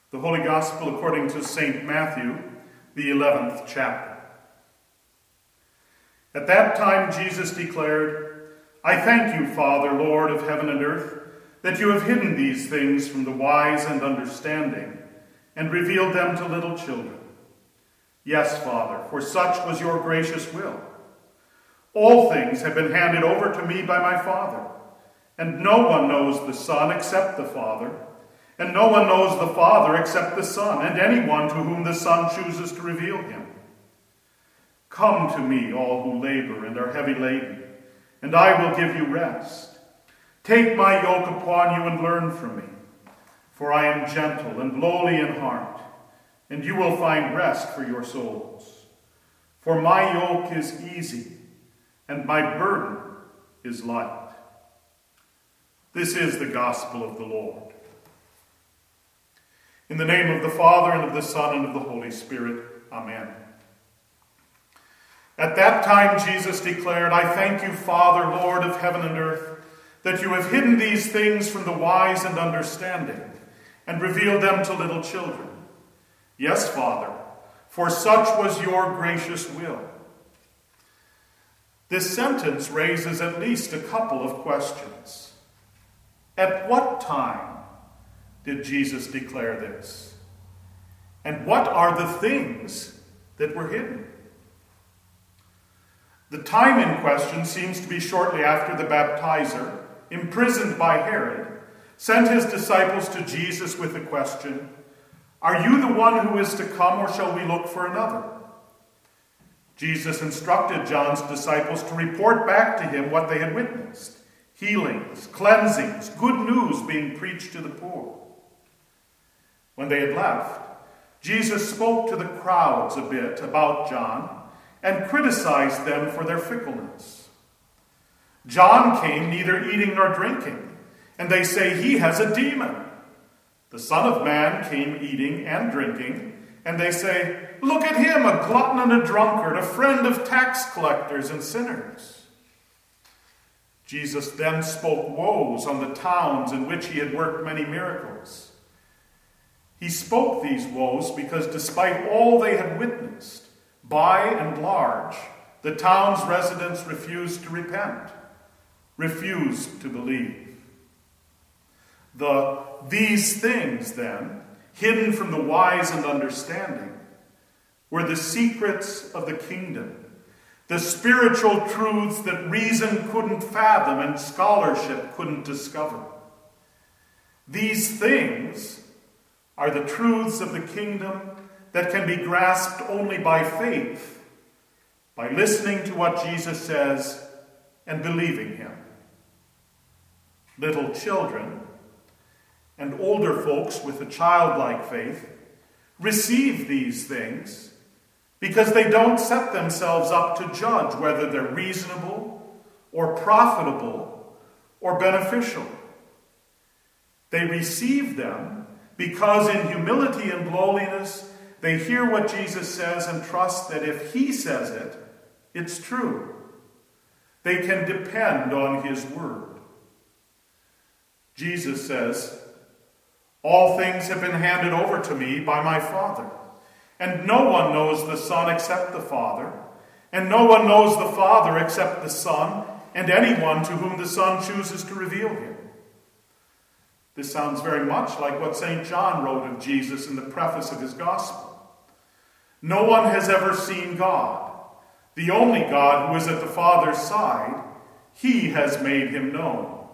The Holy Gospel according to St. Matthew, the 11th chapter. At that time Jesus declared, I thank you, Father, Lord of heaven and earth, that you have hidden these things from the wise and understanding and revealed them to little children. Yes, Father, for such was your gracious will. All things have been handed over to me by my Father, and no one knows the Son except the Father, and no one knows the Father except the Son, and anyone to whom the Son chooses to reveal him. Come to me, all who labor and are heavy laden, and I will give you rest. Take my yoke upon you and learn from me, for I am gentle and lowly in heart, and you will find rest for your souls. For my yoke is easy, and my burden is light. This is the gospel of the Lord. In the name of the Father, and of the Son, and of the Holy Spirit. Amen. At that time Jesus declared, I thank you, Father, Lord of heaven and earth, that you have hidden these things from the wise and understanding, and revealed them to little children. Yes, Father, for such was your gracious will. This sentence raises at least a couple of questions. At what time did Jesus declare this? And what are the things that were hidden? The time in question seems to be shortly after the baptizer, imprisoned by Herod, sent his disciples to Jesus with the question, Are you the one who is to come, or shall we look for another? Jesus instructed John's disciples to report back to him what they had witnessed: healings, cleansings, good news being preached to the poor. When they had left, Jesus spoke to the crowds a bit about John and criticized them for their fickleness. John came neither eating nor drinking, and they say he has a demon. The Son of Man came eating and drinking, and they say, Look at him, a glutton and a drunkard, a friend of tax collectors and sinners. Jesus then spoke woes on the towns in which he had worked many miracles. He spoke these woes because despite all they had witnessed, by and large, the town's residents refused to repent, refused to believe. These things, then, hidden from the wise and understanding, were the secrets of the kingdom, the spiritual truths that reason couldn't fathom and scholarship couldn't discover. These things are the truths of the kingdom that can be grasped only by faith, by listening to what Jesus says and believing him. Little children and older folks with a childlike faith receive these things because they don't set themselves up to judge whether they're reasonable or profitable or beneficial. They receive them because in humility and lowliness, they hear what Jesus says and trust that if he says it, it's true. They can depend on his word. Jesus says, All things have been handed over to me by my Father, and no one knows the Son except the Father, and no one knows the Father except the Son, and anyone to whom the Son chooses to reveal him. This sounds very much like what St. John wrote of Jesus in the preface of his gospel. No one has ever seen God. The only God who is at the Father's side, he has made him known.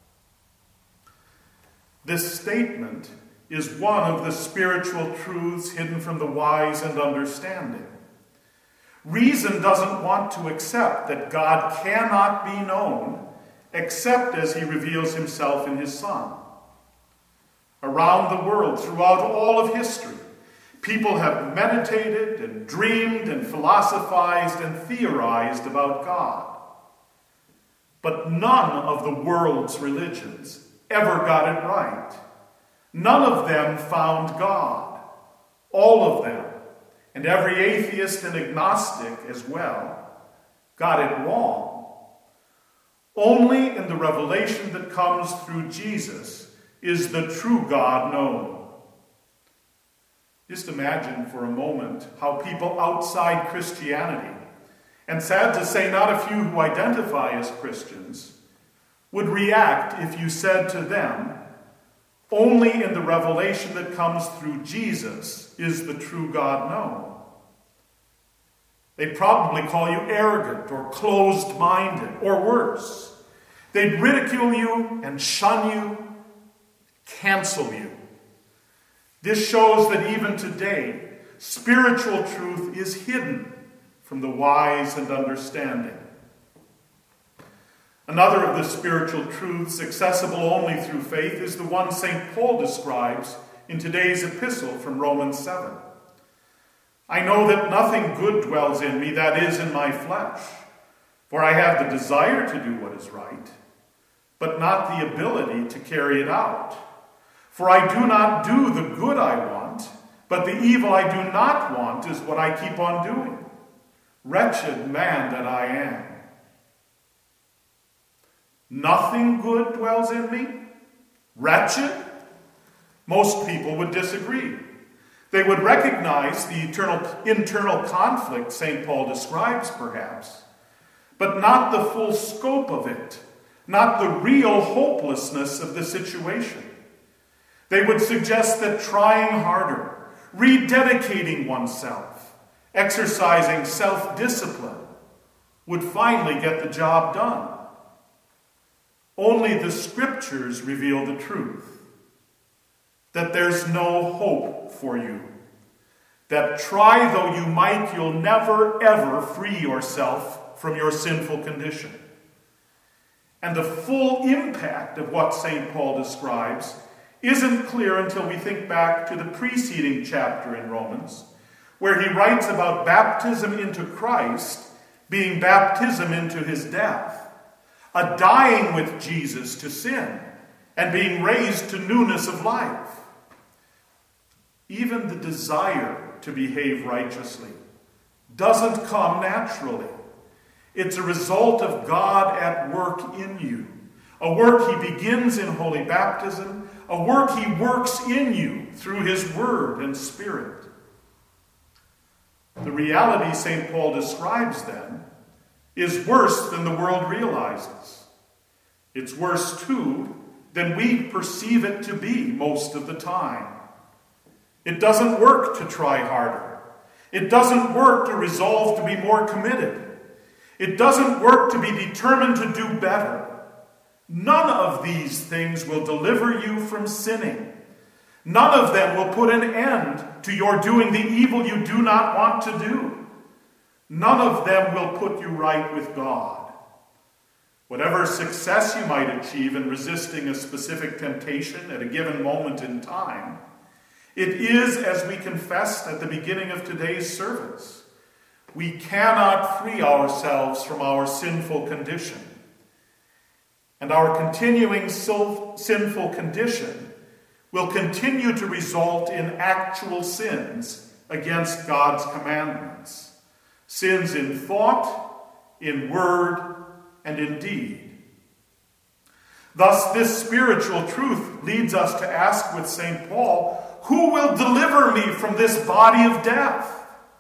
This statement is one of the spiritual truths hidden from the wise and understanding. Reason doesn't want to accept that God cannot be known except as he reveals himself in his Son. Around the world, throughout all of history, people have meditated and dreamed and philosophized and theorized about God. But none of the world's religions ever got it right. None of them found God. All of them, and every atheist and agnostic as well, got it wrong. Only in the revelation that comes through Jesus is the true God known. Just imagine for a moment how people outside Christianity, and sad to say not a few who identify as Christians, would react if you said to them, only in the revelation that comes through Jesus is the true God known. They'd probably call you arrogant or closed-minded or worse. They'd ridicule you and shun you, cancel you. This shows that even today, spiritual truth is hidden from the wise and understanding. Another of the spiritual truths accessible only through faith is the one St. Paul describes in today's epistle from Romans 7. I know that nothing good dwells in me, that is, in my flesh. For I have the desire to do what is right, but not the ability to carry it out. For I do not do the good I want, but the evil I do not want is what I keep on doing. Wretched man that I am. Nothing good dwells in me? Wretched? Most people would disagree. They would recognize the internal conflict St. Paul describes, perhaps, but not the full scope of it, not the real hopelessness of the situation. They would suggest that trying harder, rededicating oneself, exercising self-discipline would finally get the job done. Only the Scriptures reveal the truth. That there's no hope for you. That try though you might, you'll never ever free yourself from your sinful condition. And the full impact of what St. Paul describes isn't clear until we think back to the preceding chapter in Romans, where he writes about baptism into Christ being baptism into his death, a dying with Jesus to sin, and being raised to newness of life. Even the desire to behave righteously doesn't come naturally. It's a result of God at work in you. A work he begins in holy baptism, a work he works in you through his word and spirit. The reality St. Paul describes then is worse than the world realizes. It's worse too than we perceive it to be most of the time. It doesn't work to try harder. It doesn't work to resolve to be more committed. It doesn't work to be determined to do better. None of these things will deliver you from sinning. None of them will put an end to your doing the evil you do not want to do. None of them will put you right with God. Whatever success you might achieve in resisting a specific temptation at a given moment in time, it is, as we confessed at the beginning of today's service, we cannot free ourselves from our sinful condition. And our continuing sinful condition will continue to result in actual sins against God's commandments. Sins in thought, in word, and in deed. Thus, this spiritual truth leads us to ask with St. Paul, who will deliver me from this body of death?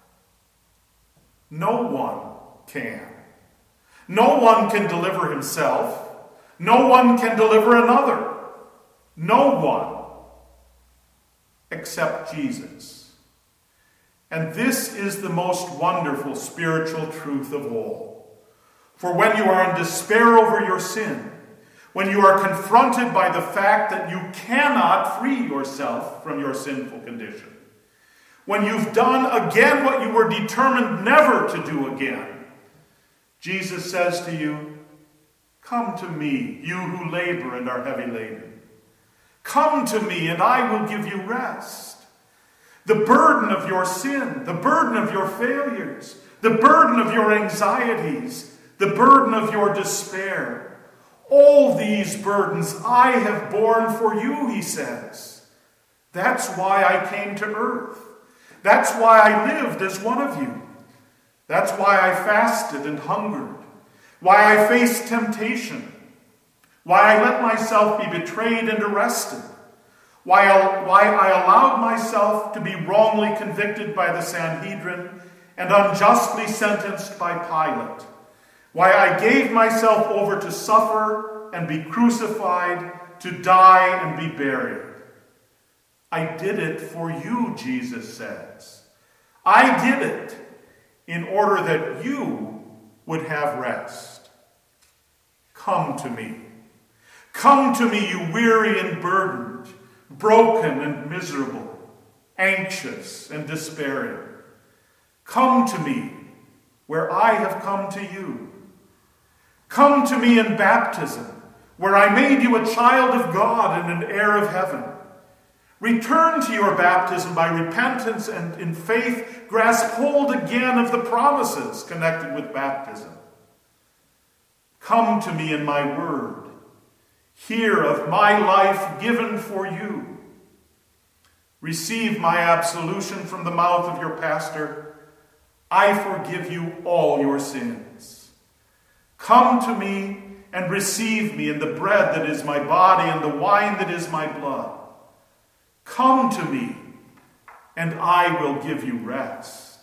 No one can. No one can deliver himself. No one can deliver another. No one except Jesus. And this is the most wonderful spiritual truth of all. For when you are in despair over your sin, when you are confronted by the fact that you cannot free yourself from your sinful condition, when you've done again what you were determined never to do again, Jesus says to you, come to me, you who labor and are heavy laden. Come to me and I will give you rest. The burden of your sin, the burden of your failures, the burden of your anxieties, the burden of your despair, all these burdens I have borne for you, he says. That's why I came to earth. That's why I lived as one of you. That's why I fasted and hungered. Why I faced temptation. Why I let myself be betrayed and arrested. why I allowed myself to be wrongly convicted by the Sanhedrin and unjustly sentenced by Pilate, why I gave myself over to suffer and be crucified, to die and be buried. I did it for you, Jesus says. I did it in order that you would have rest. Come to me. Come to me, you weary and burdened, broken and miserable, anxious and despairing. Come to me where I have come to you. Come to me in baptism, where I made you a child of God and an heir of heaven. Return to your baptism by repentance and in faith grasp hold again of the promises connected with baptism. Come to me in my word. Hear of my life given for you. Receive my absolution from the mouth of your pastor. I forgive you all your sins. Come to me and receive me in the bread that is my body and the wine that is my blood. Come to me, and I will give you rest.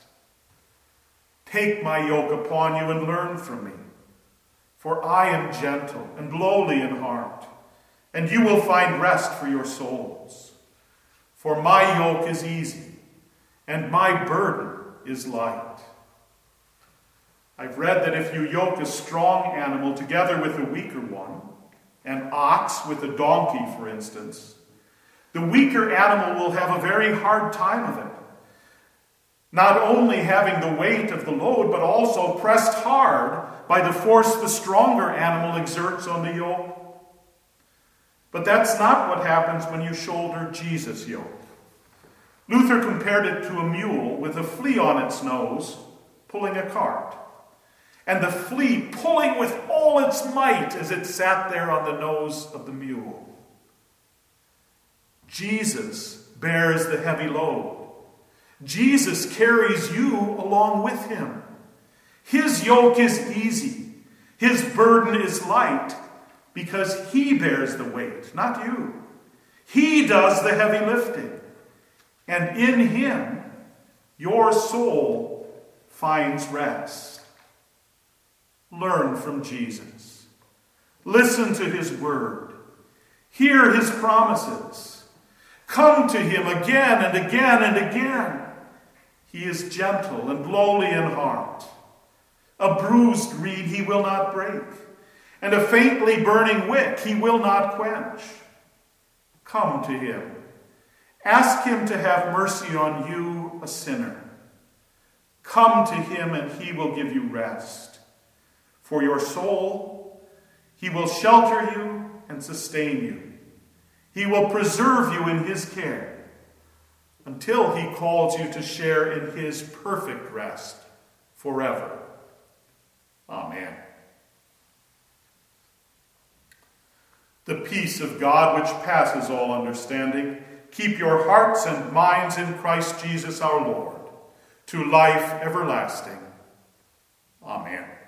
Take my yoke upon you and learn from me, for I am gentle and lowly in heart, and you will find rest for your souls. For my yoke is easy, and my burden is light. I've read that if you yoke a strong animal together with a weaker one, an ox with a donkey, for instance, the weaker animal will have a very hard time of it, not only having the weight of the load, but also pressed hard by the force the stronger animal exerts on the yoke. But that's not what happens when you shoulder Jesus' yoke. Luther compared it to a mule with a flea on its nose pulling a cart, and the flea pulling with all its might as it sat there on the nose of the mule. Jesus bears the heavy load. Jesus carries you along with him. His yoke is easy. His burden is light because he bears the weight, not you. He does the heavy lifting. And in him, your soul finds rest. Learn from Jesus. Listen to his word. Hear his promises. Come to him again and again and again. He is gentle and lowly in heart. A bruised reed he will not break, and a faintly burning wick he will not quench. Come to him. Ask him to have mercy on you, a sinner. Come to him and he will give you rest. For your soul, he will shelter you and sustain you. He will preserve you in his care until he calls you to share in his perfect rest forever. Amen. The peace of God, which passes all understanding, keep your hearts and minds in Christ Jesus our Lord, to life everlasting. Amen.